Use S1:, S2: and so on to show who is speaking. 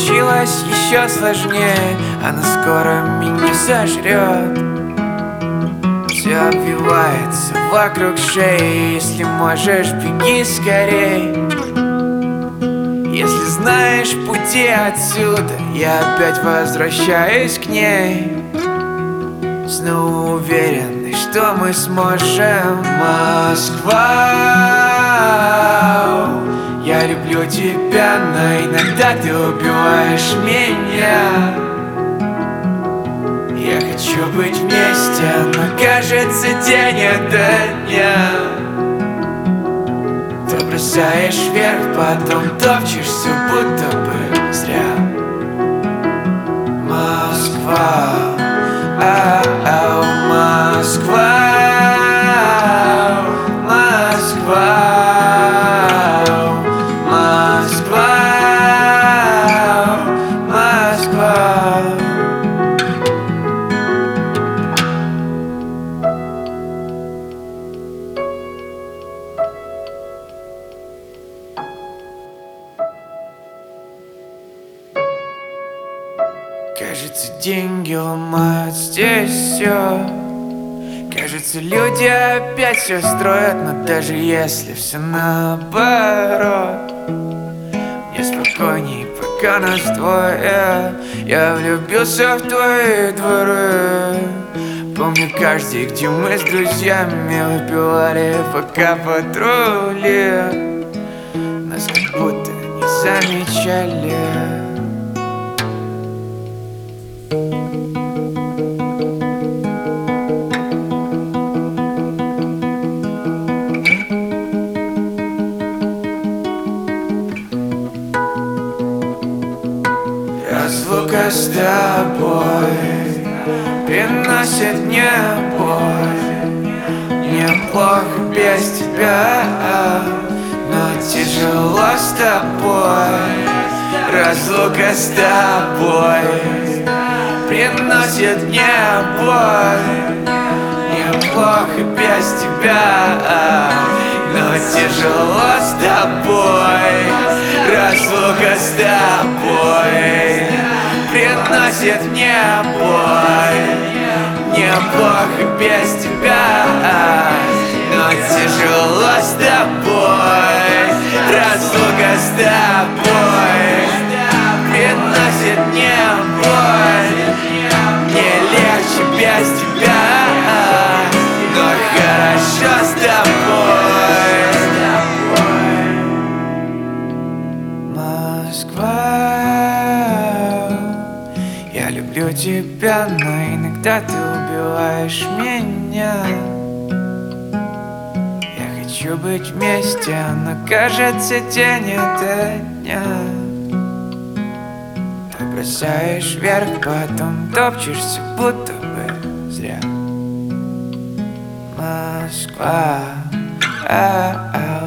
S1: случилось еще сложнее. Она скоро меня сожрет. Все обвивается вокруг шеи. Если можешь, беги скорей. Если знаешь пути отсюда, я опять возвращаюсь к ней. Снова уверенный, что мы сможем. Москва, я люблю тебя, но иногда ты убиваешь меня. Я хочу быть вместе, но кажется день ото дня. Ты бросаешь вверх, потом топчешься, будто бы зря. Москва, Москва, Москва, Москва, Москва. Кажется, деньги ломают здесь все. Кажется, люди опять все строят. Но даже если все наоборот, мне спокойней, пока нас двое. Я влюбился в твои дворы. Помню каждый, где мы с друзьями выпивали, пока патрули нас как будто не замечали. Разлука с тобой приносит мне боль. Мне плохо без тебя, но тяжело с тобой. Разлука с тобой приносит мне боль. Мне плохо без тебя, но тяжело с тобой. Разлука с тобой приносит мне боль. Мне плохо без тебя, но тяжело с тобой. Разлука с тобой приносит мне боль. Мне легче без тебя, но хорошо с тобой. Москва, я люблю тебя, но иногда ты убиваешь меня. Я хочу быть вместе, но кажется день ото дня. Ты бросаешь вверх, потом топчешься, будто бы зря. Москва,